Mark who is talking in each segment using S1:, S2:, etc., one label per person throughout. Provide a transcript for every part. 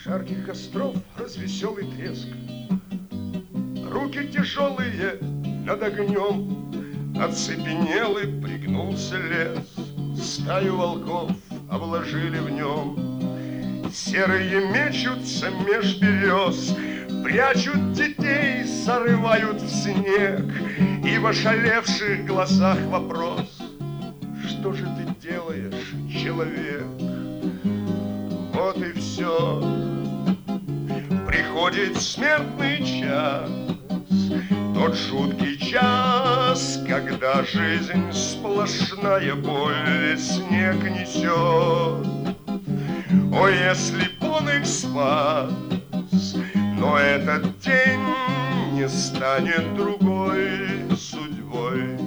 S1: жарких костров развеселый треск. Руки тяжелые над огнем, оцепенел и пригнулся лес. Стаю волков обложили в нем, серые мечутся меж берез, прячут детей, срывают в снег, и в ошалевших глазах вопрос: что же ты делаешь, человек? Вот и все. Приходит смертный час, тот жуткий час, когда жизнь сплошная боль и снег несет. О, если б он их спас, но этот день не станет другой судьбой.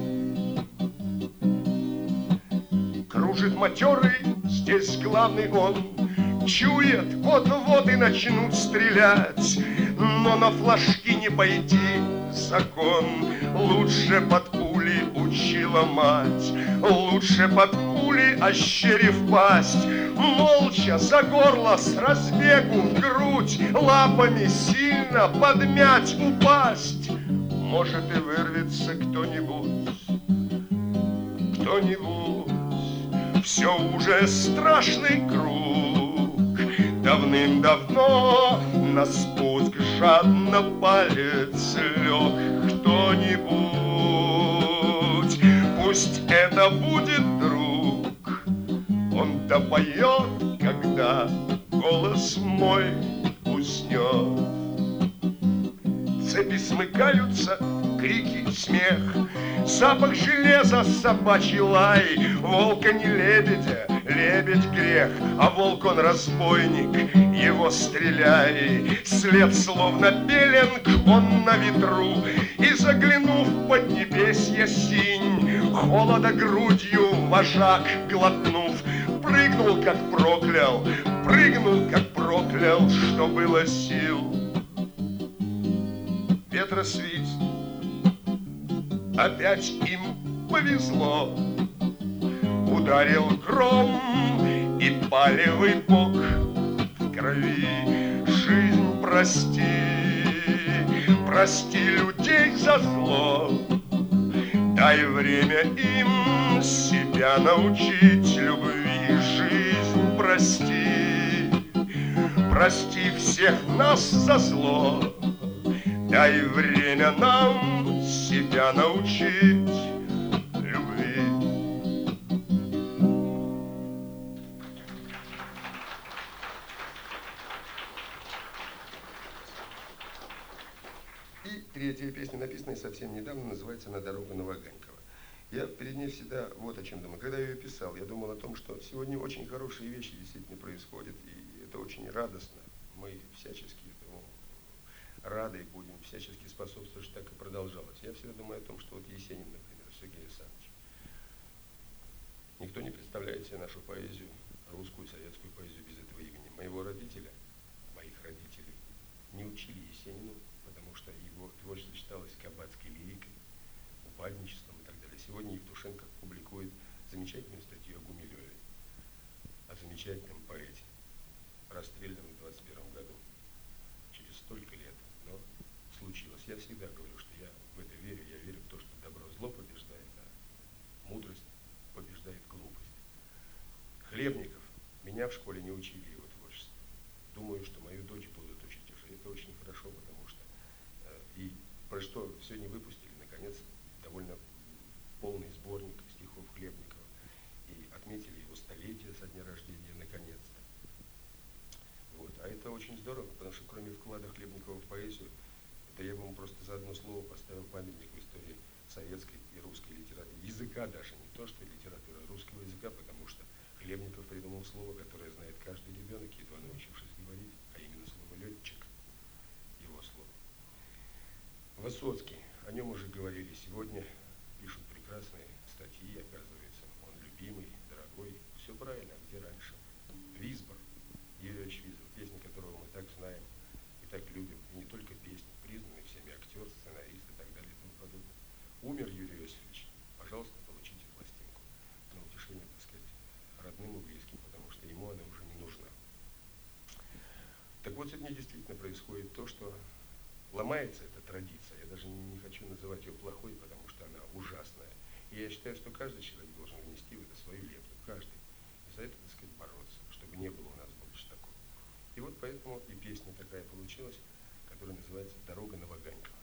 S1: Кружит матерый, здесь главный он, чует, вот-вот и начнут стрелять, но на флажки не пойти закон. Лучше под пули учила мать, лучше под пули ощерив пасть, молча за горло с разбегу в грудь, лапами сильно подмять, упасть. Может и вырвется кто-нибудь, кто-нибудь. Все уже страшный круг, давным-давно на спуск жадно палец лег кто-нибудь. Пусть это будет друг, он допоет, когда голос мой уснет. Цепи смыкаются, крики, смех, запах железа, собачий лай. Волка не лебедя, лебедь грех, а волк он разбойник, его стреляй. След словно пеленг, он на ветру, и заглянув под небесье синь, холода грудью вожак глотнув, прыгнул как проклял, что было сил. Ветросвист, опять им повезло, ударил гром и палевый бок в крови. Жизнь прости, прости людей за зло, дай время им себя научить любви. Жизнь прости, прости всех нас за зло, дай время нам себя научить любви. И третья песня, написанная совсем недавно, называется «На дорогу на Ваганькова». Я перед ней всегда вот о чем думаю. Когда я ее писал, я думал о том, что сегодня очень хорошие вещи действительно происходят, и это очень радостно. Мы всячески этому рады и будем всячески способствовать, что так и продолжалось. Я всегда думаю о том, что вот Есенин, например, Сергей Александрович. Никто не представляет себе нашу поэзию, русскую, советскую поэзию без этого имени. Моих родителей не учили Есенину, потому что его творчество считалось кабацкой лирикой, упадничеством и так далее. Сегодня Евтушенко публикует замечательную статью о Гумилеве, о замечательном поэте, расстрелянном в 21 году, через столько лет, но случилось. Я всегда говорю, что я в это верю, я верю в то, что добро зло побеждает, а мудрость побеждает глупость. Хлебников, меня в школе не учили его творчеству. Думаю, что мою дочь будут учить уже. Это очень хорошо, потому что и про что сегодня выпустили, наконец, довольно полный сборник стихов Хлебникова. И отметили его столетие со дня рождения, наконец-то. Вот. А это очень здорово, потому что кроме вклада Хлебникова в поэзию, это я бы ему просто за одно слово поставил памятник в истории советской и русской литературы. Языка даже, не то что литература, русского языка, потому что Хлебников придумал слово, которое знает каждый ребенок, едва научившись говорить, а именно слово «летчик», его слово. Высоцкий, о нем уже говорили сегодня, пишут прекрасные статьи, оказывается, он любимый, дорогой, все правильно, а где раньше? Висбор, Юрий Ильич Висбор, песни которого мы так знаем и так любим, и не только песни, признанный всеми актер, сценарист и так далее и тому подобное. Умер Юрий Иосифович, пожалуйста, получите пластинку на утешение, так сказать, родным и близким, потому что ему она уже не нужна. Так вот, вот сегодня действительно происходит то, что ломается эта традиция. Я даже не хочу называть ее плохой, потому что она ужасная. И я считаю, что каждый человек должен внести в это свою лепту. Каждый. И за это, так сказать, бороться, чтобы не было у нас больше такого. И вот поэтому и песня такая получилась, которая называется «Дорога на Ваганьково».